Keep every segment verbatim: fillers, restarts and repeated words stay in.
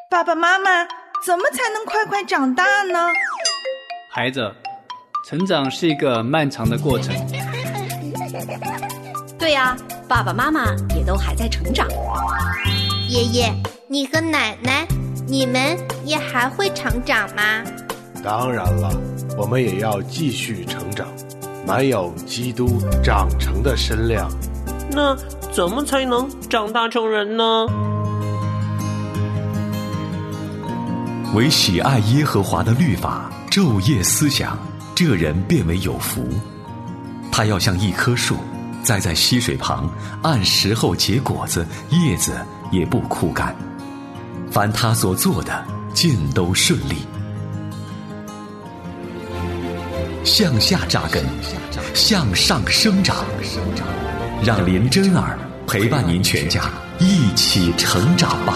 爸爸妈妈，怎么才能快快长大呢？ 孩子，成长是一个漫长的过程。 对呀，爸爸妈妈也都还在成长。 爷爷，你和奶奶，你们也还会成长吗？ 当然了，我们也要继续成长，满有基督长成的身量。 那怎么才能长大成人呢？ 唯喜爱耶和华的律法，昼夜思想，这人便为有福。他要像一棵树，栽在溪水旁，按时候结果子，叶子也不枯干。凡他所做的，尽都顺利。向下扎根，向上生长，让林真儿陪伴您全家一起成长吧。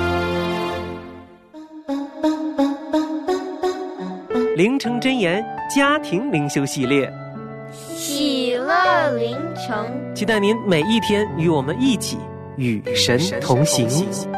灵城真言家庭灵修系列， 喜乐灵城， 期待您每一天与我们一起与神同行。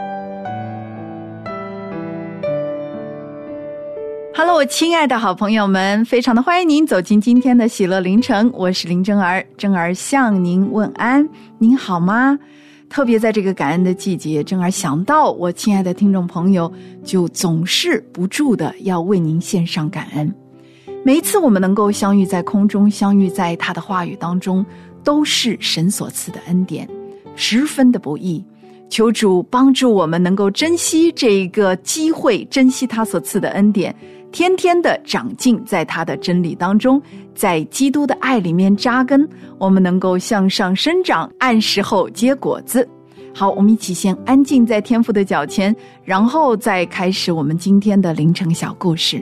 Hello， 我亲爱的好朋友们，非常的欢迎您走进今天的喜乐灵城，我是林真儿，真儿向您问安，您好吗？特别在这个感恩的季节，真儿想到我亲爱的听众朋友，就总是不住的要为您献上感恩。每一次我们能够相遇在空中，相遇在他的话语当中，都是神所赐的恩典，十分的不易。求主帮助我们能够珍惜这个机会，珍惜他所赐的恩典，天天的长进在他的真理当中，在基督的爱里面扎根，我们能够向上生长，按时候结果子。好，我们一起先安静在天父的脚前，然后再开始我们今天的灵城小故事。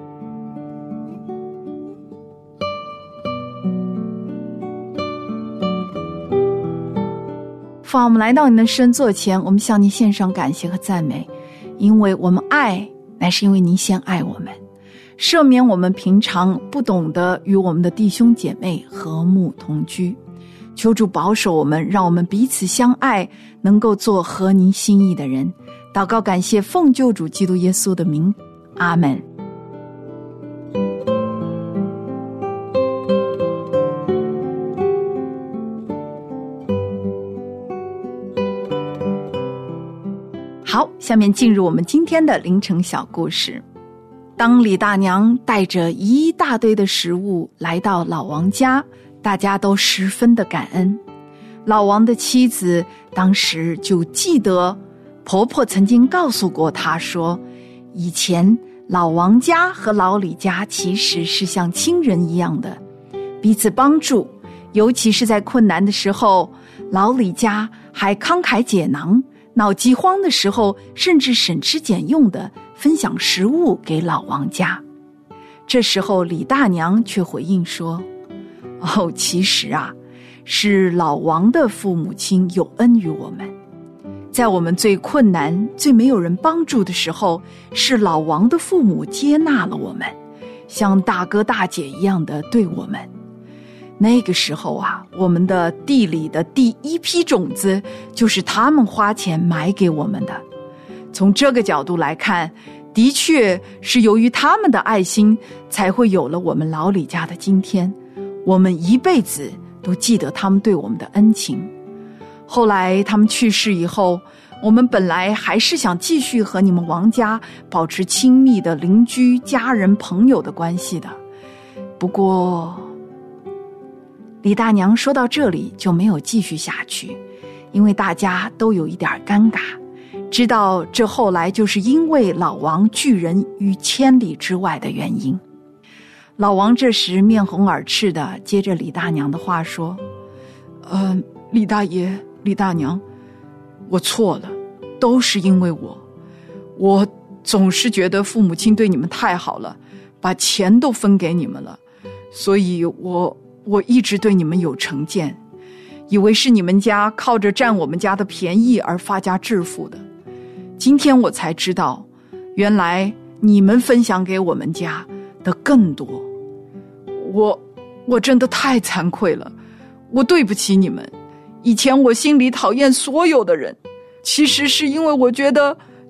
父啊，我们来到你的圣座前，我们向你献上感谢和赞美，因为我们爱，乃是因为您先爱我们，赦免我们平常不懂得与我们的弟兄姐妹和睦同居。求主保守我们，让我们彼此相爱，能够做合您心意的人。祷告感谢，奉救主基督耶稣的名，阿们。好，下面进入我们今天的灵城小故事。当李大娘带着一大堆的食物来到老王家，大家都十分的感恩。老王的妻子当时就记得婆婆曾经告诉过她说，以前老王家和老李家其实是像亲人一样的，彼此帮助，尤其是在困难的时候，老李家还慷慨解囊，闹饥荒的时候甚至省吃俭用的分享食物给老王家。这时候李大娘却回应说，哦，其实啊，是老王的父母亲有恩于我们，在我们最困难最没有人帮助的时候，是老王的父母接纳了我们，像大哥大姐一样的对我们。那个时候啊，我们的地里的第一批种子就是他们花钱买给我们的。从这个角度来看，的确是由于他们的爱心，才会有了我们老李家的今天。我们一辈子都记得他们对我们的恩情。后来他们去世以后，我们本来还是想继续和你们王家保持亲密的邻居、家人、朋友的关系的。不过李大娘说到这里就没有继续下去，因为大家都有一点尴尬，知道这后来就是因为老王拒人于千里之外的原因。老王这时面红耳赤的接着李大娘的话说，呃，李大爷李大娘，我错了，都是因为我我总是觉得父母亲对你们太好了，把钱都分给你们了，所以我我一直对你们有成见，以为是你们家靠着占我们家的便宜而发家致富的。今天我才知道，原来你们分享给我们家的更多。我我真的太惭愧了，我对不起你们。以前我心里讨厌所有的人，其实是因为我觉得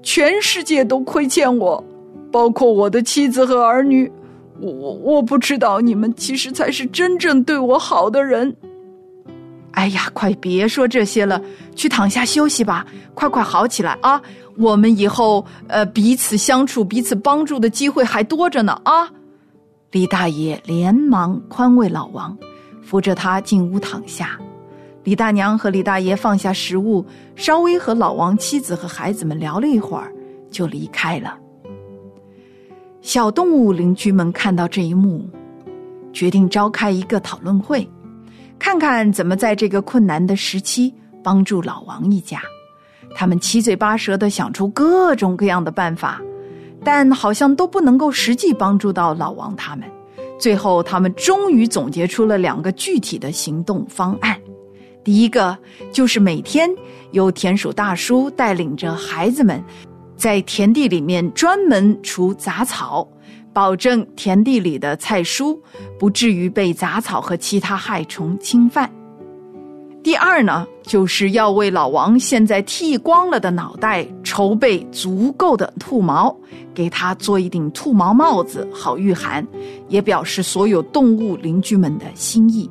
全世界都亏欠我，包括我的妻子和儿女。我我我不知道你们其实才是真正对我好的人。哎呀，快别说这些了，去躺下休息吧，快快好起来啊！我们以后呃彼此相处、彼此帮助的机会还多着呢啊！李大爷连忙宽慰老王，扶着他进屋躺下。李大娘和李大爷放下食物，稍微和老王妻子和孩子们聊了一会儿，就离开了。小动物邻居们看到这一幕，决定召开一个讨论会，看看怎么在这个困难的时期帮助老王一家。他们七嘴八舌地想出各种各样的办法，但好像都不能够实际帮助到老王他们。最后他们终于总结出了两个具体的行动方案。第一个就是每天由田鼠大叔带领着孩子们在田地里面专门除杂草，保证田地里的菜蔬不至于被杂草和其他害虫侵犯。第二呢，就是要为老王现在剃光了的脑袋筹备足够的兔毛，给他做一顶兔毛帽子，好御寒，也表示所有动物邻居们的心意。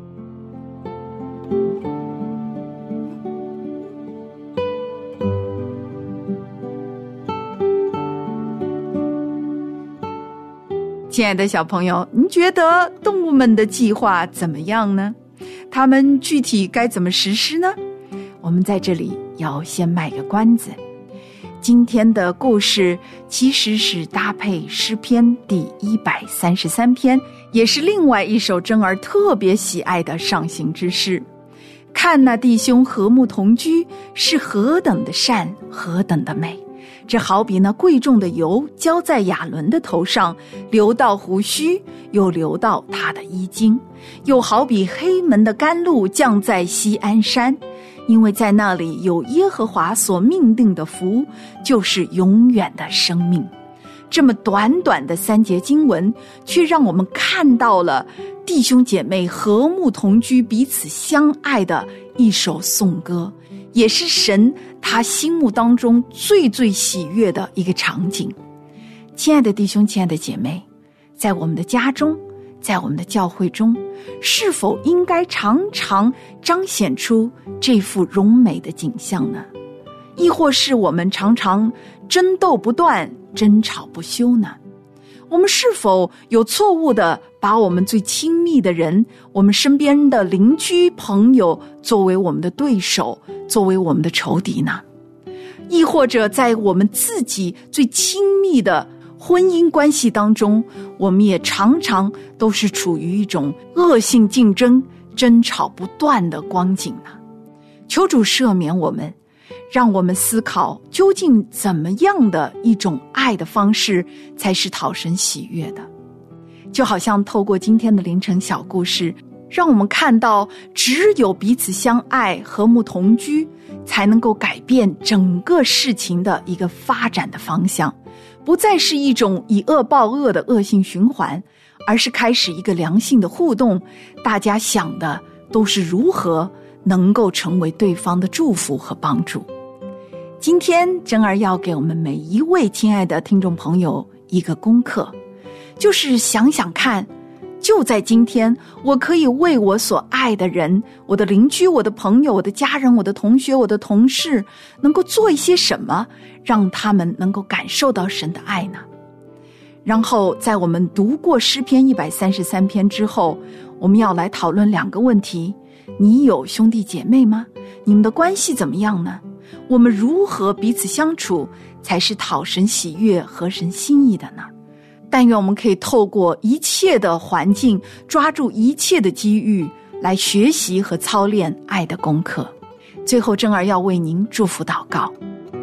亲爱的小朋友，您觉得动物们的计划怎么样呢？他们具体该怎么实施呢？我们在这里要先卖个关子。今天的故事其实是搭配诗篇第一百三十三篇，也是另外一首珍儿特别喜爱的上行之诗。看那弟兄和睦同居，是何等的善，何等的美。这好比那贵重的油浇在亚伦的头上，流到胡须，又流到他的衣襟；又好比黑门的甘露降在锡安山，因为在那里有耶和华所命定的福，就是永远的生命。这么短短的三节经文，却让我们看到了弟兄姐妹和睦同居、彼此相爱的一首颂歌，也是神他心目当中最最喜悦的一个场景。亲爱的弟兄，亲爱的姐妹，在我们的家中，在我们的教会中，是否应该常常彰显出这幅荣美的景象呢？亦或是我们常常争斗不断，争吵不休呢？我们是否有错误的把我们最亲密的人，我们身边的邻居朋友作为我们的对手，作为我们的仇敌呢？亦或者在我们自己最亲密的婚姻关系当中，我们也常常都是处于一种恶性竞争、争吵不断的光景呢？求主赦免我们，让我们思考究竟怎么样的一种爱的方式才是讨神喜悦的。就好像透过今天的凌晨小故事，让我们看到只有彼此相爱、和睦同居，才能够改变整个事情的一个发展的方向，不再是一种以恶报恶的恶性循环，而是开始一个良性的互动，大家想的都是如何能够成为对方的祝福和帮助。今天珍儿要给我们每一位亲爱的听众朋友一个功课，就是想想看，就在今天，我可以为我所爱的人，我的邻居、我的朋友、我的家人、我的同学、我的同事，能够做一些什么，让他们能够感受到神的爱呢？然后在我们读过诗篇一百三十三篇之后，我们要来讨论两个问题：你有兄弟姐妹吗？你们的关系怎么样呢？我们如何彼此相处才是讨神喜悦、合神心意的呢？但愿我们可以透过一切的环境，抓住一切的机遇，来学习和操练爱的功课。最后珍儿要为您祝福祷告。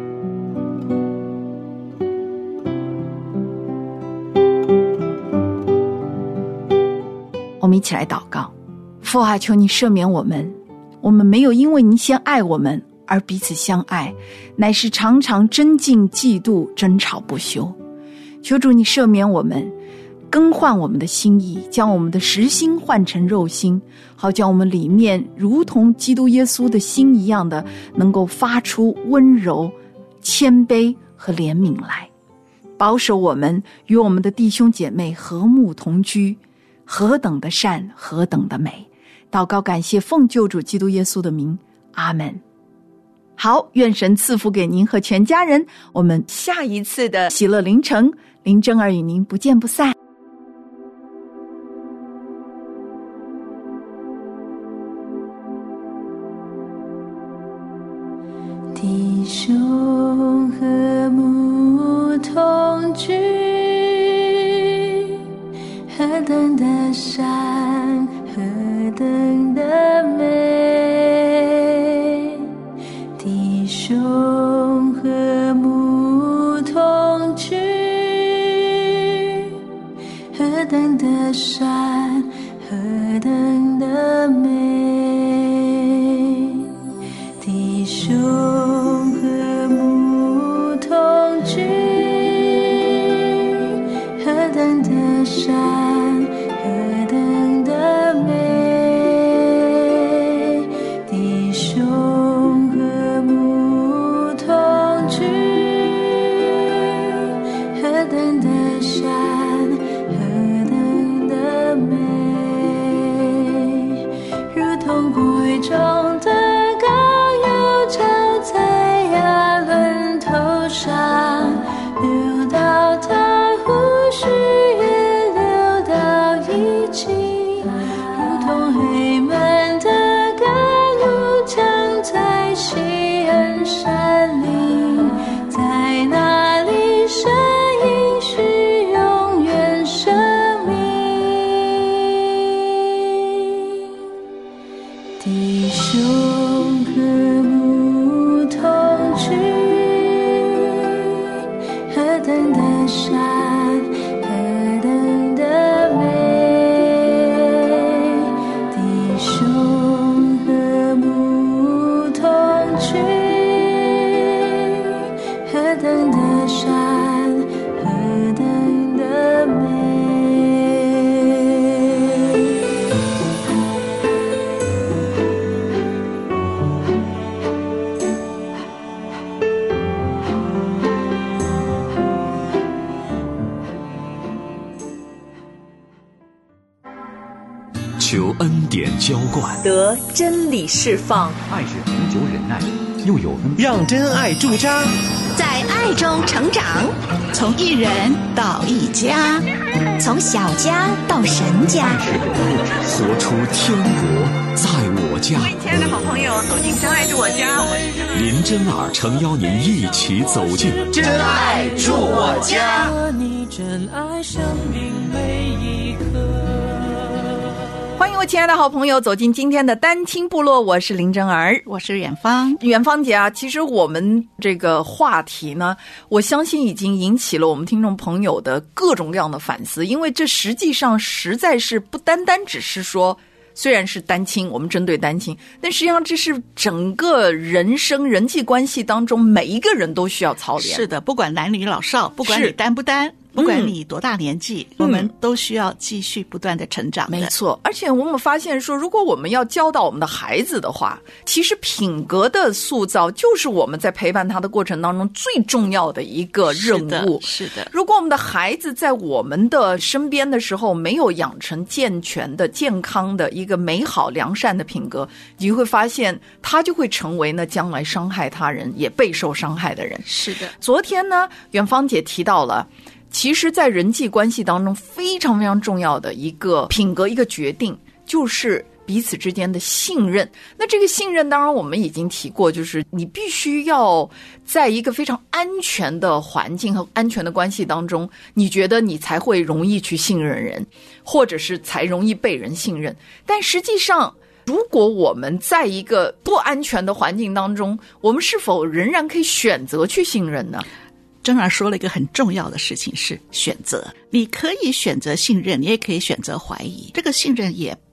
我们一起来祷告。父啊，求你赦免我们，我们没有因为您先爱我们而彼此相爱，乃是常常争竞嫉妒，争吵不休。求主你赦免我们，更换我们的心意，将我们的实心换成肉心，好将我们里面如同基督耶稣的心一样的，能够发出温柔、谦卑和怜悯来，保守我们与我们的弟兄姐妹和睦同居，何等的善，何等的美。祷告感谢奉救主基督耶稣的名，阿们。好，愿神赐福给您和全家人，我们下一次的喜乐凌晨，林真儿与您不见不散。 弟兄和睦同居，何等的善，何等的美。弟兄和睦同居，何等的善，何等的美。弟兄和睦同居，何等的善，何等的美。弟兄和睦同居，何等的善，何等的美。如同国中的流到他胡须，也流到衣襟，如同黑门的甘露降在西恩山林，在那里神应许永远生命。弟兄和睦同居，何等的善，何等的美。弟兄和睦同居，何等的善，何等的美。 求恩典浇灌， 得真理释放， 爱是恒久忍耐，又有恩， 让真爱驻扎， 在爱中成长， 从一人到一家， 从小家到神家， 活出天国在我家。 欢迎亲爱的好朋友走进真爱住我家，我是林真儿诚邀您一起走进真爱住我家。 你真爱生命每一刻。 欢迎我亲爱的好朋友走进今天的单亲部落，我是林真儿， 我是远芳。 远芳姐啊，其实我们这个话题呢，我相信已经引起了我们听众朋友的各种各样的反思，因为这实际上实在是不单单只是说虽然是单亲，我们针对单亲，但实际上这是整个人生人际关系当中每一个人都需要操练。 是的，不管男女老少，不管你单不单，不管你多大年纪、嗯、我们都需要继续不断的成长的。 没错，而且我们发现说，如果我们要教导我们的孩子的话，其实品格的塑造就是我们在陪伴他的过程当中最重要的一个任务。 是的，是的。 如果我们的孩子在我们的身边的时候没有养成健全的健康的一个美好良善的品格，你会发现他就会成为呢将来伤害他人也备受伤害的人。 是的。 昨天呢远芳姐提到了，其实在人际关系当中非常非常重要的一个品格一个决定就是彼此之间的信任。那这个信任当然我们已经提过，就是你必须要在一个非常安全的环境和安全的关系当中，你觉得你才会容易去信任人，或者是才容易被人信任。但实际上如果我们在一个不安全的环境当中，我们是否仍然可以选择去信任呢？ 真儿说了一个很重要的事情，是选择。你可以选择信任，你也可以选择怀疑。这个信任也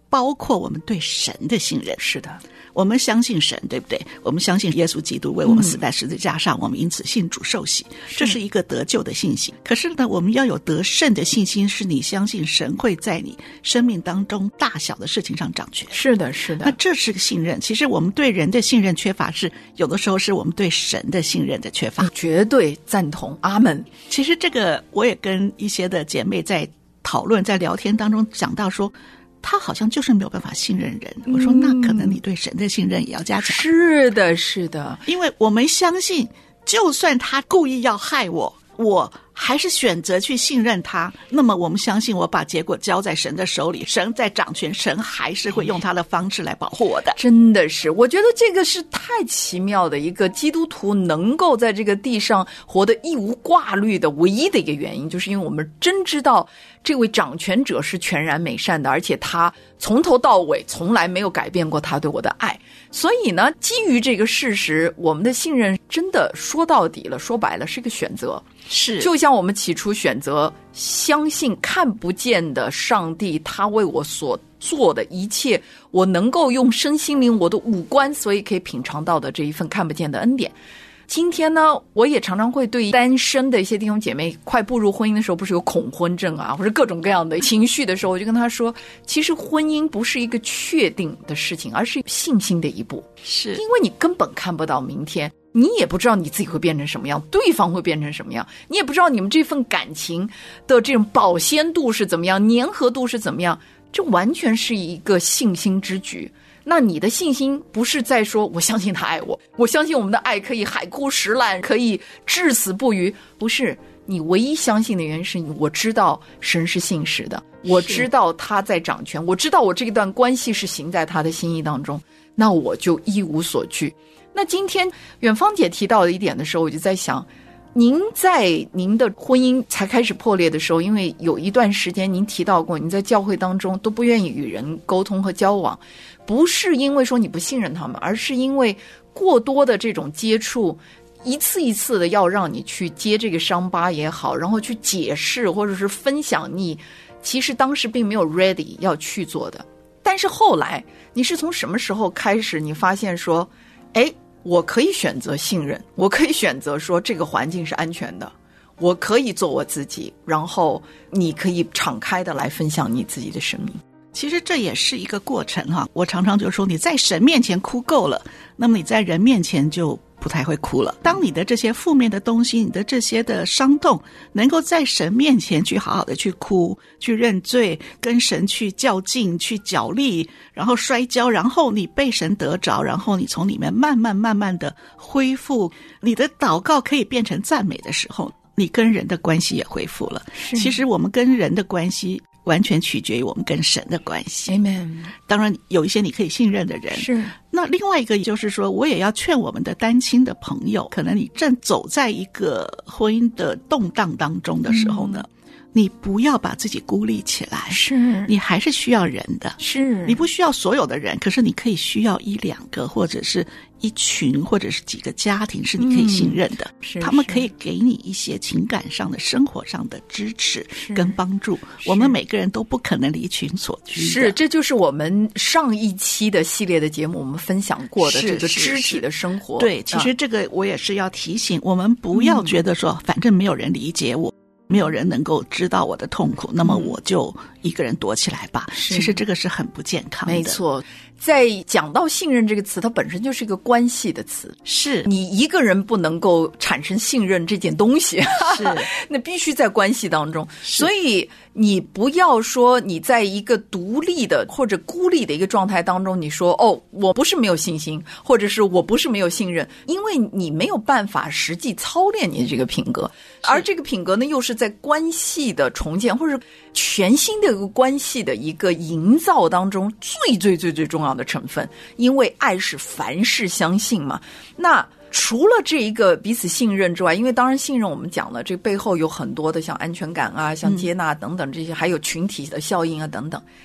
包括我们对神的信任。 是的， 我们相信神，对不对？我们相信耶稣基督为我们死在十字架上，嗯、我们因此信主受洗，这是一个得救的信心。可是呢，我们要有得胜的信心，是你相信神会在你生命当中大小的事情上掌权。 是的，是的。 那这是个信任。其实我们对人的信任缺乏，是有的时候是我们对神的信任的缺乏。 绝对赞同，阿们。 其实这个我也跟一些的姐妹在讨论，在聊天当中讲到说，他好像就是没有办法信任人。我说那可能你对神的信任也要加强。 是的，是的， 因为我们相信就算他故意要害我，我还是选择去信任他，那么我们相信我把结果交在神的手里，神在掌权，神还是会用他的方式来保护我的。 真的是，我觉得这个是太奇妙的一个基督徒能够在这个地上活得一无挂虑的唯一的一个原因，就是因为我们真知道这位掌权者是全然美善的，而且他从头到尾从来没有改变过他对我的爱。所以呢，基于这个事实，我们的信任真的说到底了，说白了是一个选择。 是， 就像我们起初选择相信看不见的上帝，他为我所做的一切，我能够用身心灵我的五官所以可以品尝到的这一份看不见的恩典。今天呢，我也常常会对单身的一些弟兄姐妹快步入婚姻的时候，不是有恐婚症啊，或者各种各样的情绪的时候，我就跟他说，其实婚姻不是一个确定的事情，而是信心的一步。 是因为你根本看不到明天，你也不知道你自己会变成什么样，对方会变成什么样，你也不知道你们这份感情的这种保鲜度是怎么样，粘合度是怎么样，这完全是一个信心之举。那你的信心不是在说我相信他爱我，我相信我们的爱可以海枯石烂，可以至死不渝，不是。你唯一相信的原因是我知道神是信实的，我知道他在掌权，我知道我这段关系是行在他的心意当中，那我就一无所惧。那今天远芳姐提到的一点的时候，我就在想，您在您的婚姻才开始破裂的时候，因为有一段时间您提到过，您在教会当中都不愿意与人沟通和交往，不是因为说你不信任他们，而是因为过多的这种接触，一次一次的要让你去接这个伤疤也好，然后去解释或者是分享你其实当时并没有 ready 要去做的。但是后来你是从什么时候开始你发现说，哎，我可以选择信任，我可以选择说这个环境是安全的，我可以做我自己，然后你可以敞开的来分享你自己的生命。 其实这也是一个过程哈，我常常就说，你在神面前哭够了，那么你在人面前就不太会哭了。当你的这些负面的东西，你的这些的伤痛，能够在神面前去好好的去哭，去认罪，跟神去较劲，去角力，然后摔跤，然后你被神得着，然后你从里面慢慢慢慢的恢复，你的祷告可以变成赞美的时候，你跟人的关系也恢复了。其实我们跟人的关系完全取决于我们跟神的关系。 Amen。 当然有一些你可以信任的人， 是。 那另外一个就是说，我也要劝我们的单亲的朋友，可能你正走在一个婚姻的动荡当中的时候呢，嗯，你不要把自己孤立起来， 是，你还是需要人的， 是， 你不需要所有的人，可是你可以需要一两个，或者是一群，或者是几个家庭是你可以信任的，嗯，是，他们可以给你一些情感上的生活上的支持跟帮助。我们每个人都不可能离群所居的， 是，这就是我们上一期的系列的节目我们分享过的这个肢体的生活。 对，其实这个我也是要提醒，我们不要觉得说，嗯，反正没有人理解我，没有人能够知道我的痛苦，那么我就一个人躲起来吧。其实这个是很不健康的。 没错，在讲到信任这个词，它本身就是一个关系的词， 是你一个人不能够产生信任这件东西， 是那必须在关系当中。所以你不要说你在一个独立的或者孤立的一个状态当中，你说哦，我不是没有信心，或者是我不是没有信任，因为你没有办法实际操练你的这个品格，而这个品格呢，又是在关系的重建或者全新的一个关系的一个营造当中最最最最重要的成分。因为爱是凡事相信嘛，那除了这一个彼此信任之外，因为当然信任我们讲了，这背后有很多的像安全感啊，像接纳等等这些，还有群体的效应啊等等。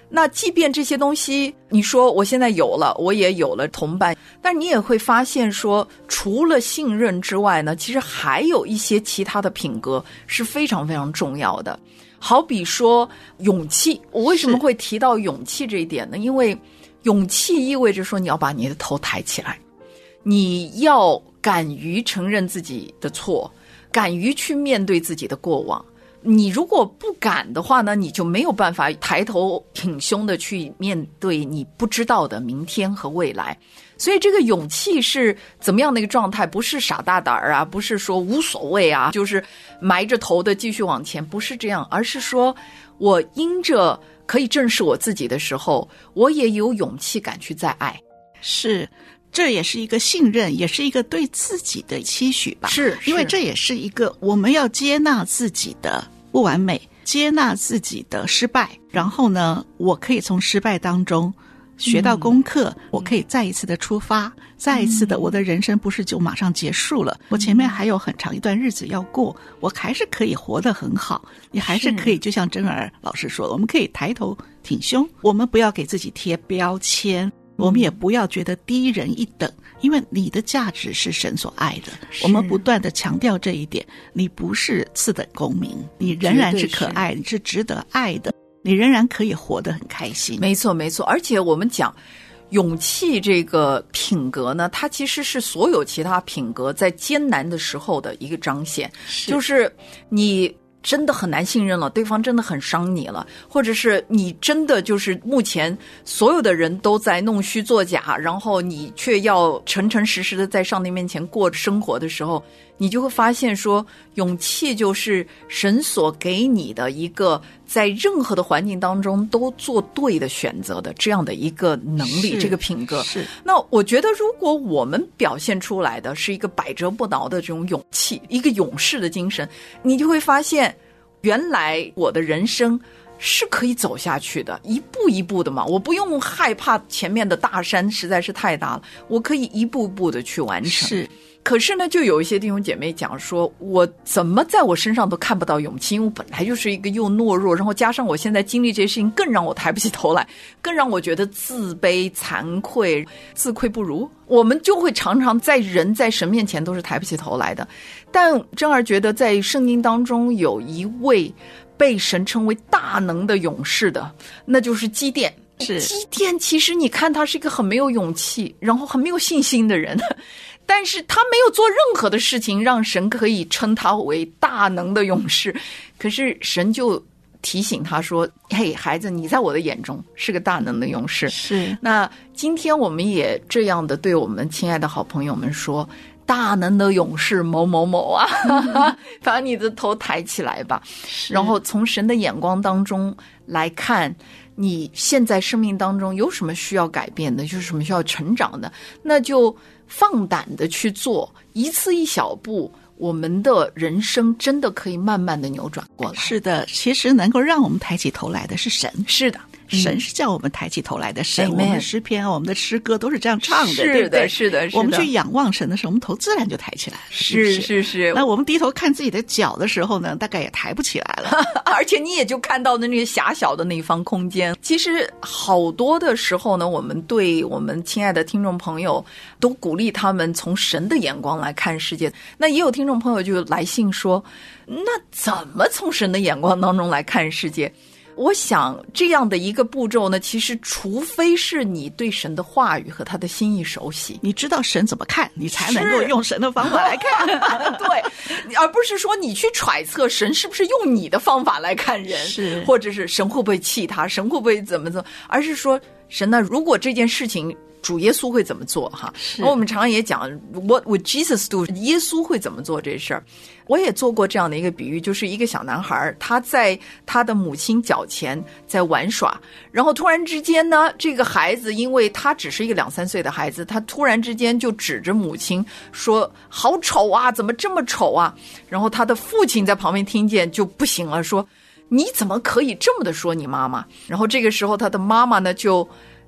那即便这些东西你说我现在有了，我也有了同伴，但你也会发现说，除了信任之外呢，其实还有一些其他的品格是非常非常重要的。好比说勇气，我为什么会提到勇气这一点呢？因为勇气意味着说你要把你的头抬起来，你要敢于承认自己的错，敢于去面对自己的过往。你如果不敢的话呢，你就没有办法抬头挺胸的去面对你不知道的明天和未来。所以这个勇气是怎么样的一个状态？不是傻大胆啊，不是说无所谓啊，就是埋着头的继续往前，不是这样，而是说我因着可以正视我自己的时候，我也有勇气敢去再爱。 是，这也是一个信任，也是一个对自己的期许吧。 是， 因为这也是一个我们要接纳自己的不完美，接纳自己的失败，然后呢，我可以从失败当中学到功课、嗯、我可以再一次的出发、嗯、再一次的我的人生不是就马上结束了、嗯、我前面还有很长一段日子要过，我还是可以活得很好，你还是可以就像珍儿老师说的，我们可以抬头挺胸，我们不要给自己贴标签，我们也不要觉得低人一等，因为你的价值是神所爱的，我们不断的强调这一点，你不是次等公民，你仍然是可爱，你是值得爱的，你仍然可以活得很开心。 没错没错，而且我们讲勇气这个品格呢，它其实是所有其他品格在艰难的时候的一个彰显，是就是你真的很难信任了，对方真的很伤你了，或者是你真的就是目前所有的人都在弄虚作假，然后你却要诚诚实实的在上帝面前过生活的时候，你就会发现说，勇气就是神所给你的一个在任何的环境当中都做对的选择的这样的一个能力，这个品格。 是。 那我觉得如果我们表现出来的是一个百折不挠的这种勇气，一个勇士的精神，你就会发现原来我的人生是可以走下去的，一步一步的嘛，我不用害怕前面的大山实在是太大了，我可以一步步的去完成。 是。 可是呢，就有一些弟兄姐妹讲说，我怎么在我身上都看不到勇气，因为我本来就是一个又懦弱，然后加上我现在经历这些事情，更让我抬不起头来，更让我觉得自卑、惭愧、自愧不如。我们就会常常在人在神面前都是抬不起头来的。但珍儿觉得在圣经当中有一位被神称为大能的勇士的，那就是基甸。 是。 基甸其实你看他是一个很没有勇气，然后很没有信心的人，但是他没有做任何的事情让神可以称他为大能的勇士，可是神就提醒他说，嘿，孩子，你在我的眼中是个大能的勇士。 是。 那今天我们也这样的对我们亲爱的好朋友们说，大能的勇士某某某啊，嗯、把你的头抬起来吧，然后从神的眼光当中来看你现在生命当中有什么需要改变的，就是什么需要成长的，那就放胆的去做，一次一小步，我们的人生真的可以慢慢的扭转过来。 是的，其实能够让我们抬起头来的是神。 是的， 神是叫我们抬起头来的神。 嗯、 我们的诗篇、我们的诗歌都是这样唱的， 是的， 对不对？ 是的，是的。 我们去仰望神的时候，我们头自然就抬起来了。 是是 是, 是。 那我们低头看自己的脚的时候呢，大概也抬不起来了， 而且你也就看到的那个狭小的那一方空间。其实好多的时候呢，我们对我们亲爱的听众朋友都鼓励他们从神的眼光来看世界。那也有听众朋友就来信说，那怎么从神的眼光当中来看世界？我想这样的一个步骤呢，其实除非是你对神的话语和他的心意熟悉， 你知道神怎么看，你才能够用神的方法来看。 对，而不是说你去揣测神是不是用你的方法来看人， 是，或者是神会不会气他，神会不会怎么怎么，而是说神呢，如果这件事情主耶稣会怎么做哈？然后我们常常也讲 What would Jesus do？ 耶稣会怎么做这事儿？我也做过这样的一个比喻，就是一个小男孩，他在他的母亲脚前在玩耍，然后突然之间呢，这个孩子因为他只是一个两三岁的孩子，他突然之间就指着母亲说：“好丑啊，怎么这么丑啊？”然后他的父亲在旁边听见就不行了，说：“你怎么可以这么的说你妈妈？”然后这个时候他的妈妈呢就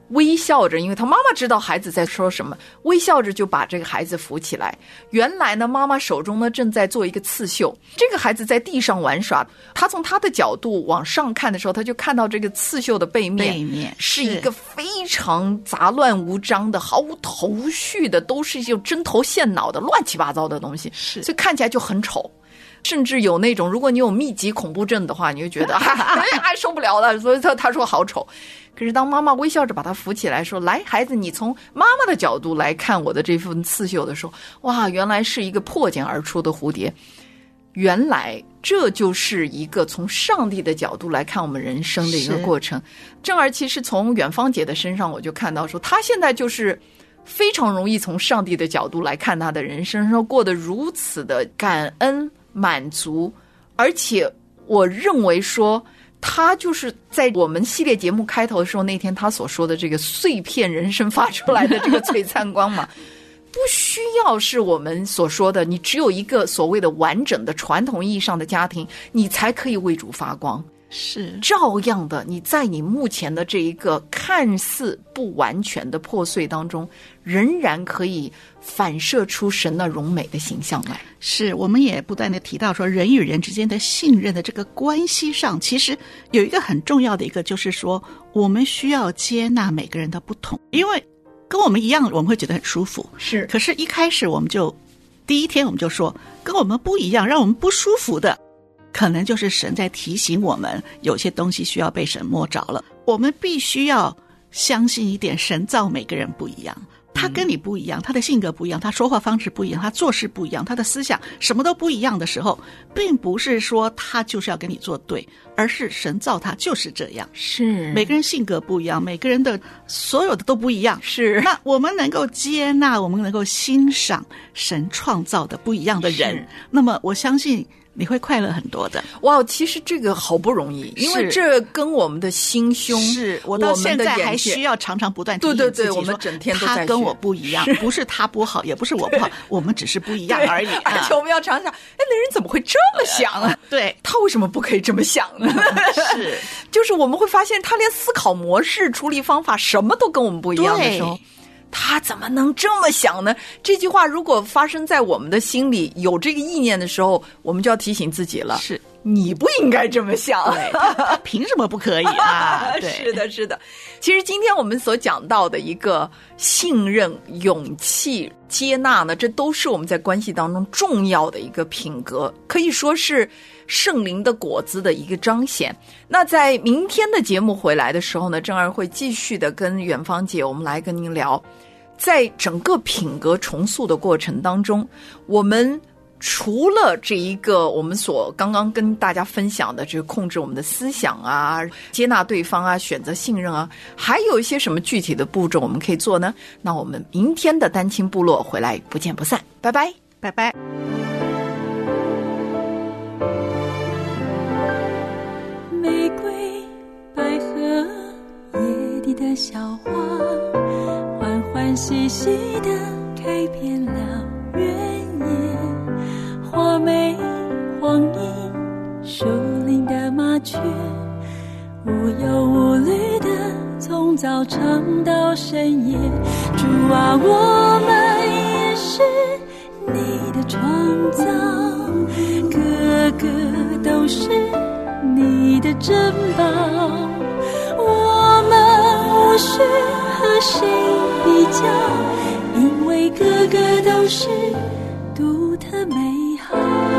微笑着，因为他妈妈知道孩子在说什么，微笑着就把这个孩子扶起来。原来呢，妈妈手中呢正在做一个刺绣，这个孩子在地上玩耍，他从他的角度往上看的时候，他就看到这个刺绣的背面， 背面是一个非常杂乱无章的、毫无头绪的，都是一种针头线脑的乱七八糟的东西， 是， 所以看起来就很丑。甚至有那种，如果你有密集恐怖症的话，你就觉得哎受不了了，所以他他说好丑。可是当妈妈微笑着把他扶起来说，来孩子，你从妈妈的角度来看我的这份刺绣的时候，哇，原来是一个破茧而出的蝴蝶。原来这就是一个从上帝的角度来看我们人生的一个过程。正儿其实从远芳姐的身上我就看到说，她现在就是非常容易从上帝的角度来看她的人生，说过得如此的感恩满足。而且我认为说他就是在我们系列节目开头的时候那天他所说的这个碎片人生发出来的这个璀璨光嘛，不需要是我们所说的你只有一个所谓的完整的传统意义上的家庭你才可以为主发光， 是照样的你在你目前的这一个看似不完全的破碎当中，仍然可以反射出神那荣美的形象来。 是，我们也不断的提到说，人与人之间的信任的这个关系上，其实有一个很重要的一个，就是说我们需要接纳每个人的不同，因为跟我们一样我们会觉得很舒服， 是， 可是一开始我们就第一天我们就说跟我们不一样，让我们不舒服的可能就是神在提醒我们有些东西需要被神摸着了。我们必须要相信一点，神造每个人不一样，他跟你不一样，他的性格不一样，他说话方式不一样，他做事不一样，他的思想什么都不一样的时候，并不是说他就是要跟你作对，而是神造他就是这样。 是， 每个人性格不一样，每个人的所有的都不一样。 是， 那我们能够接纳，我们能够欣赏神创造的不一样的人，那么我相信你会快乐很多的。 哇，其实这个好不容易，因为这跟我们的心胸， 是我到现在还需要常常不断提醒自己，对对对， 我们整天都在学， 他跟我不一样，不是他不好，也不是我不好，我们只是不一样而已。 而且我们要常常，哎，那人怎么会这么想啊？ 对， 他为什么不可以这么想呢？ 是， 就是我们会发现，他连思考模式、处理方法什么都跟我们不一样的时候，他怎么能这么想呢？这句话如果发生在我们的心里有这个意念的时候，我们就要提醒自己了， 是你不应该这么想， 对，他, 他凭什么不可以啊？对， 是的，是的。其实今天我们所讲到的一个信任、勇气、接纳呢，这都是我们在关系当中重要的一个品格，可以说是圣灵的果子的一个彰显。那在明天的节目回来的时候呢，正儿会继续的跟远芳姐我们来跟您聊，在整个品格重塑的过程当中，我们除了这一个我们所刚刚跟大家分享的，就是控制我们的思想啊，接纳对方啊，选择信任啊，还有一些什么具体的步骤我们可以做呢？那我们明天的单亲部落回来不见不散，拜拜， 拜拜。 玫瑰、百合、野地的小花，欢欢喜喜地开遍了原野。花梅、黄莺、树林的麻雀，无忧无虑地从早唱到深夜。主啊，我们也是你的创造，个个都是你的珍宝，我们无需和谁比较，因为个个都是独特美好。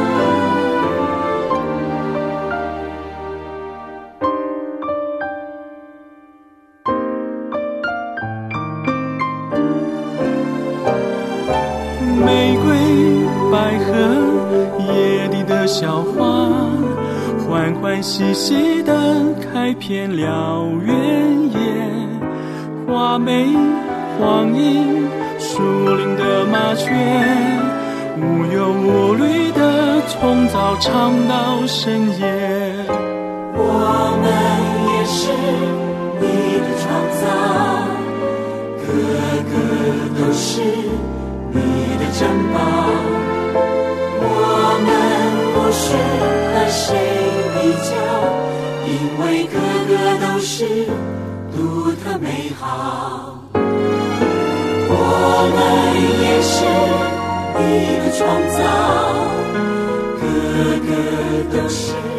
玫瑰、百合、野地的小花，欢欢喜喜地开遍了原野。花梅、黄莺、树林的麻雀，无忧无虑地从早唱到深夜。 我们也是你的创造，个个都是你的珍宝，我们不需和谁比较，因为个个都是独特美好。我们也是一个创造，个个都是